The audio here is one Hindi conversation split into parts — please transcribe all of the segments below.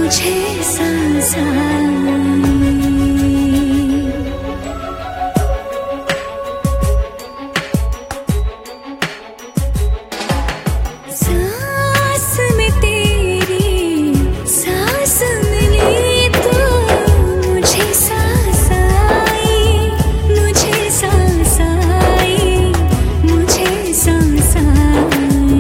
मुझे सांस में तेरी सांस मिली तो मुझे सांस आई, मुझे सांस आई, मुझे सांस आई।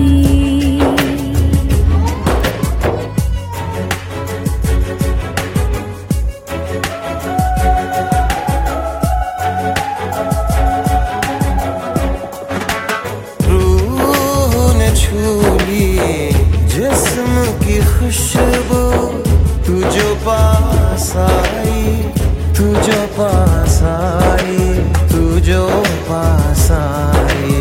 जिस्म की खुशबू तू जो पास आई, तू जो पास आई, तू जो पास आई।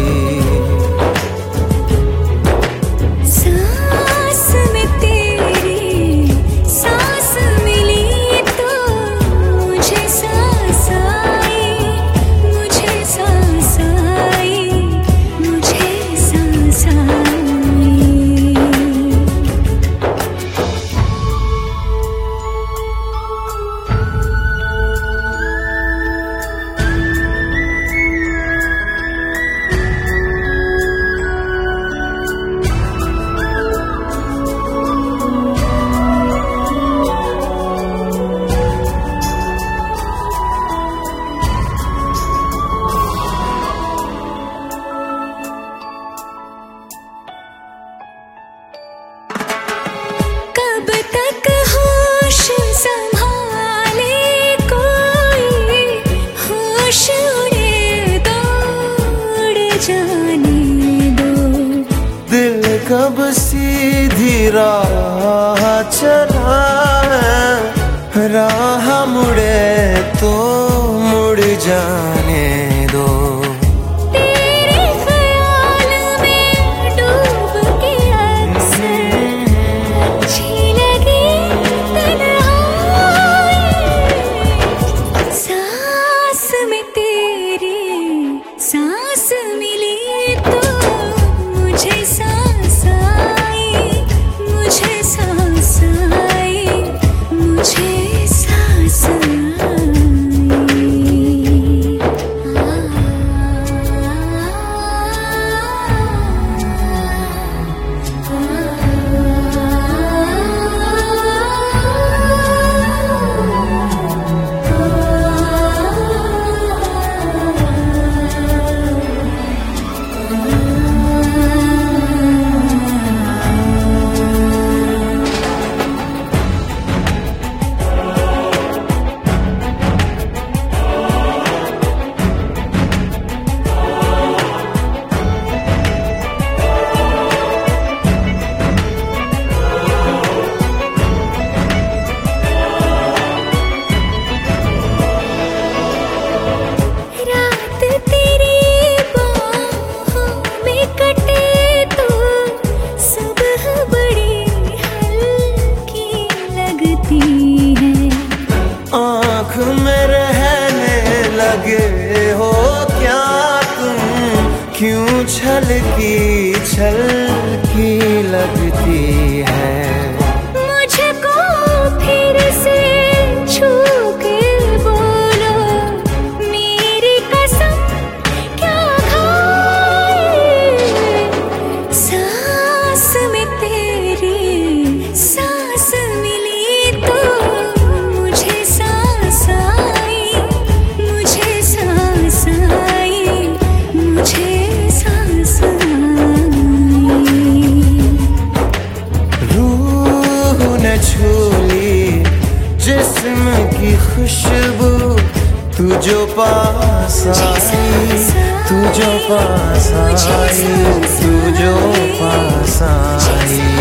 सांस में तेरी सांस मिली तो मुझे सांस आई, मुझे सांस आई, मुझे सांस आई। कब तक होश संभाले कोई, होश उड़े दो, उड़ जाने दो। दिल कब सीधी राह चला है, राह मुड़े तो मुड़ जाने दो। तेरे ख्याल में डूब के अक्सर अच्छी लगी तन्हाई। सांस में तेरी सांस मिली तो मुझे सांस आई, मुझे सांस आई, मुझे सांस आई। आँख में रहने लगे हो क्या तुम, क्यों छलकी लगती है। मुझको फिर से छू के बोलो, मेरी कसम क्या खाए। सांस में तेरी सांस मिली तो मुझे सांस आई, मुझे सांस आई, मुझे सांस आई। रूह ने छू ली जिस्म की खुशबू तू जो पास आई, तू जो पास आई, तू जो पास आई।